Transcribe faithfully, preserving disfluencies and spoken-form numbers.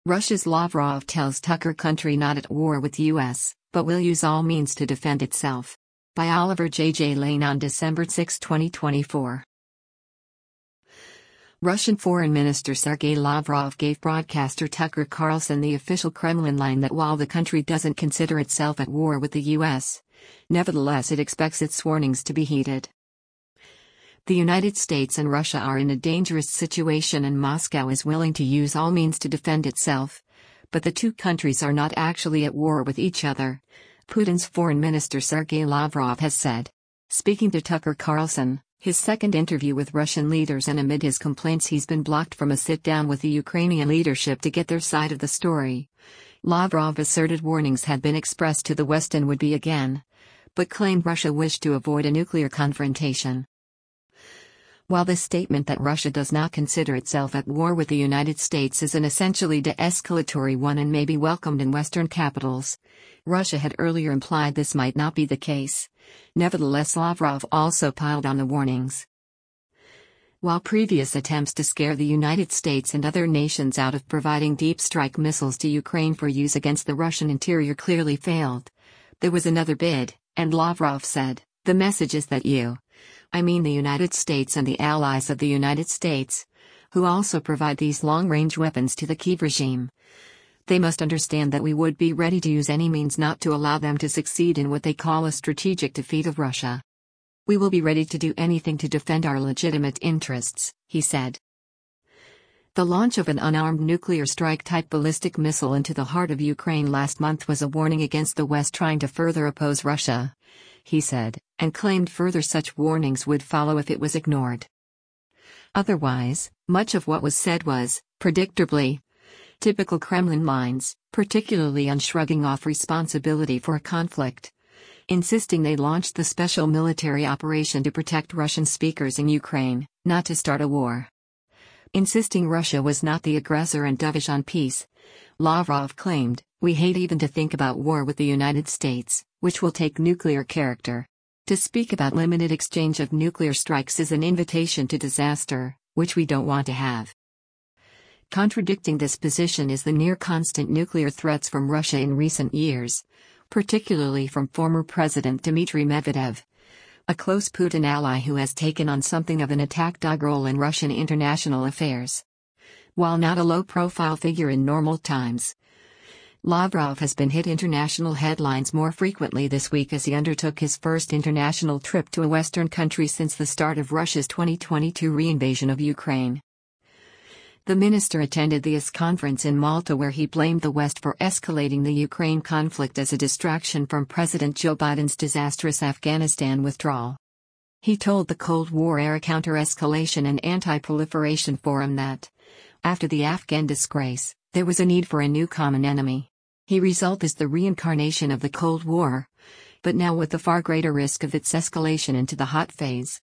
Russia's Lavrov tells Tucker country not at war with U S, but will use all means to defend itself. By Oliver J. J. Lane on December sixth, twenty twenty-four. Russian Foreign Minister Sergei Lavrov gave broadcaster Tucker Carlson the official Kremlin line that while the country doesn't consider itself at war with the U S, nevertheless it expects its warnings to be heeded. The United States and Russia are in a dangerous situation and Moscow is willing to use all means to defend itself, but the two countries are not actually at war with each other, Putin's Foreign Minister Sergei Lavrov has said. Speaking to Tucker Carlson, his second interview with Russian leaders and amid his complaints he's been blocked from a sit-down with the Ukrainian leadership to get their side of the story, Lavrov asserted warnings had been expressed to the West and would be again, but claimed Russia wished to avoid a nuclear confrontation. While the statement that Russia does not consider itself at war with the United States is an essentially de-escalatory one and may be welcomed in Western capitals, Russia had earlier implied this might not be the case. Nevertheless, Lavrov also piled on the warnings. While previous attempts to scare the United States and other nations out of providing deep strike missiles to Ukraine for use against the Russian interior clearly failed, there was another bid, and Lavrov said, "The message is that you, I mean the United States and the allies of the United States, who also provide these long-range weapons to the Kyiv regime, they must understand that we would be ready to use any means not to allow them to succeed in what they call a strategic defeat of Russia. We will be ready to do anything to defend our legitimate interests," he said. The launch of an unarmed nuclear strike-type ballistic missile into the heart of Ukraine last month was a warning against the West trying to further oppose Russia, he said, and claimed further such warnings would follow if it was ignored. Otherwise, much of what was said was, predictably, typical Kremlin lines, particularly on shrugging off responsibility for a conflict, insisting they launched the special military operation to protect Russian speakers in Ukraine, not to start a war. Insisting Russia was not the aggressor and dovish on peace, Lavrov claimed, "We hate even to think about war with the United States, which will take nuclear character. To speak about limited exchange of nuclear strikes is an invitation to disaster, which we don't want to have." Contradicting this position is the near-constant nuclear threats from Russia in recent years, particularly from former President Dmitry Medvedev, a close Putin ally who has taken on something of an attack dog role in Russian international affairs. While not a low-profile figure in normal times, Lavrov has been hit international headlines more frequently this week as he undertook his first international trip to a Western country since the start of Russia's twenty twenty-two re-invasion of Ukraine. The minister attended the E U S conference in Malta where he blamed the West for escalating the Ukraine conflict as a distraction from President Joe Biden's disastrous Afghanistan withdrawal. He told the Cold War-era Counter-Escalation and Anti-Proliferation Forum that, after the Afghan disgrace, there was a need for a new common enemy. He result is the reincarnation of the Cold War, but now with the far greater risk of its escalation into the hot phase.